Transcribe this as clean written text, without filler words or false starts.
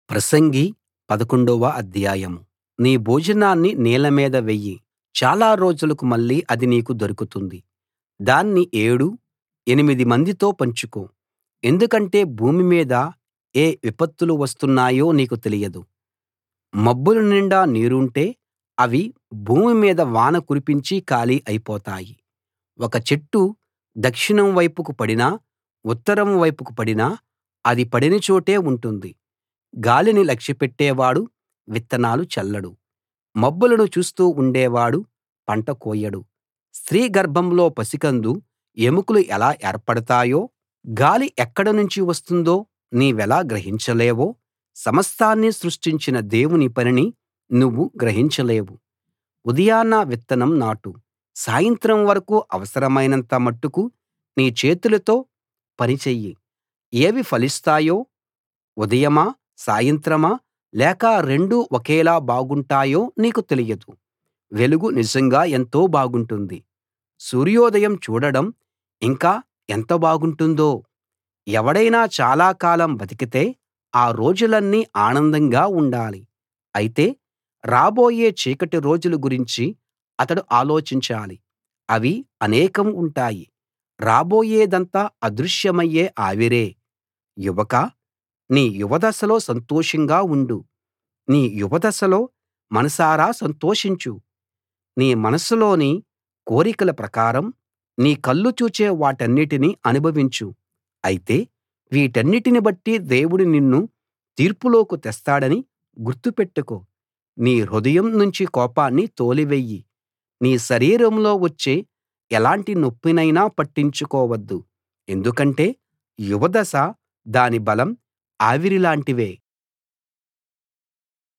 ప్రసంగి 11వ అధ్యాయం. నీ భోజనాన్ని నీళ్ల మీద వెయ్యి, చాలా రోజులకు మళ్ళీ అది నీకు దొరుకుతుంది. దాన్ని 7, 8 మందితో పంచుకో. ఎందుకంటే భూమి మీద ఏ విపత్తులు వస్తున్నాయో నీకు తెలియదు. మబ్బుల నిండా నీరుంటే అవి భూమి మీద వాన కురిపించి ఖాళీ అయిపోతాయి. ఒక చెట్టు దక్షిణం వైపుకు పడినా, ఉత్తరం వైపుకు పడినా అది పడిన చోటే ఉంటుంది. గాలిని లక్ష్యపెట్టేవాడు విత్తనాలు చల్లడు. మబ్బులను చూస్తూ ఉండేవాడు పంట కోయడు. స్త్రీ గర్భంలో పసికందు ఎముకలు ఎలా ఏర్పడతాయో, గాలి ఎక్కడ నుంచి వస్తుందో నీవెలా గ్రహించలేవో, సమస్తాన్నీ సృష్టించిన దేవుని పనిని నువ్వు గ్రహించలేవు. ఉదయాన విత్తనం నాటు, సాయంత్రం వరకు అవసరమైనంత మట్టుకు నీ చేతులతో పని చెయ్యి. ఏవి ఫలిస్తాయో, ఉదయమా సాయంత్రమా లేక రెండూ ఒకేలా బాగుంటాయో నీకు తెలియదు. వెలుగు నిజంగా ఎంతో బాగుంటుంది. సూర్యోదయం చూడడం ఇంకా ఎంత బాగుంటుందో. ఎవడైనా చాలా కాలం బతికితే ఆ రోజులన్నీ ఆనందంగా ఉండాలి. అయితే రాబోయే చీకటి రోజుల గురించి అతడు ఆలోచించాలి. అవి అనేకం ఉంటాయి. రాబోయేదంతా అదృశ్యమయ్యే ఆవిరే. యువకా, నీ యువదశలో సంతోషంగా ఉండు. నీ యువదశలో మనసారా సంతోషించు. నీ మనసులోని కోరికల ప్రకారం నీ కళ్ళు చూచే వాటన్నిటిని అనుభవించు. అయితే వీటన్నిటిని బట్టి దేవుడు నిన్ను తీర్పులోకి తెస్తాడని గుర్తు పెట్టుకో. నీ హృదయం నుంచి కోపాన్ని తోలివెయ్యి. నీ శరీరంలో వచ్చే ఎలాంటి నొప్పినైనా పట్టించుకోవద్దు. ఎందుకంటే యువదశ దాని బలం ఆవిరిలాంటివే.